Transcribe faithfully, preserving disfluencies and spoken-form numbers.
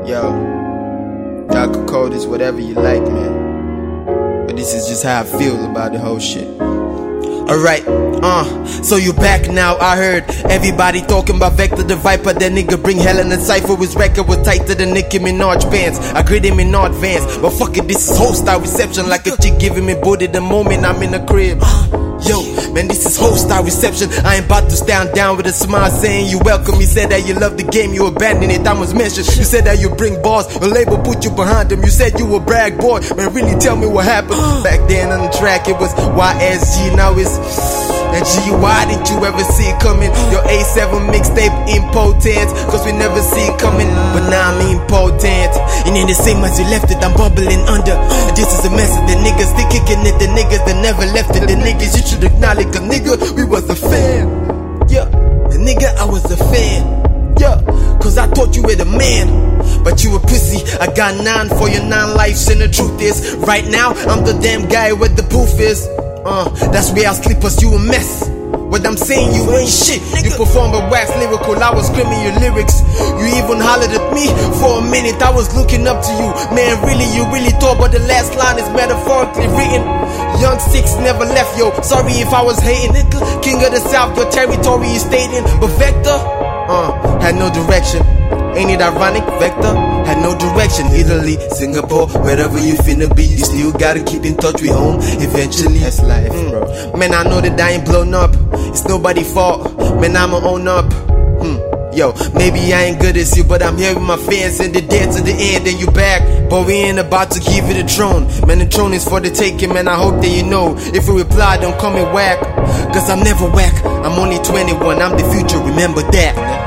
Yo, y'all could call this whatever you like, man, but this is just how I feel about the whole shit. Alright, uh, so you back now, I heard everybody talking about Vector the Viper. That nigga bring hell in the cypher. His record was tighter than Nicki Minaj pants. I grit him in advance, but fuck it, this is hostile reception. Like a chick giving me booty the moment I'm in the crib. Yo, man, this is hostile reception. I ain't about to stand down with a smile saying you welcome. You said that you love the game, you abandoned it, I was mentioned. You said that you bring bars, a label put you behind them. You said you a brag boy, man, really tell me what happened. Back then on the track it was Y S G, now it's and G, why didn't you ever see it coming? Your A seven mixtape impotent, cause we never see it coming. But now I'm impotent, and in the same as you left it, I'm bubbling under. And this is a message, the niggas still kicking it. The niggas that never left it, the niggas you should acknowledge. A nigga, we was a fan. Yeah, the nigga, I was a fan. Yeah, cause I thought you were the man, but you a pussy. I got nine for your nine lives, and the truth is, right now, I'm the damn guy where the proof is. Uh, that's where I sleep, cause you a mess. What I'm saying, you ain't shit. You perform a wax lyrical, I was screaming your lyrics. You even hollered at me for a minute, I was looking up to you. Man, really, you really thought, but the last line is metaphorically written. Young Six never left, yo, sorry if I was hating. King of the South, your territory is staying. But Vector, uh, had no direction. Ain't it ironic? Vector had no direction. Italy, Singapore, wherever you finna be, you still gotta keep in touch with home eventually. That's life, mm. bro. Man, I know that I ain't blown up, it's nobody's fault. Man, I'ma own up. Hmm. Yo, maybe I ain't good as you, but I'm here with my fans and the dance to the end, and you back. But we ain't about to give you the throne. Man, the throne is for the taking, man, I hope that you know. If you reply, don't come and whack, cause I'm never whack. I'm only twenty-one, I'm the future, remember that.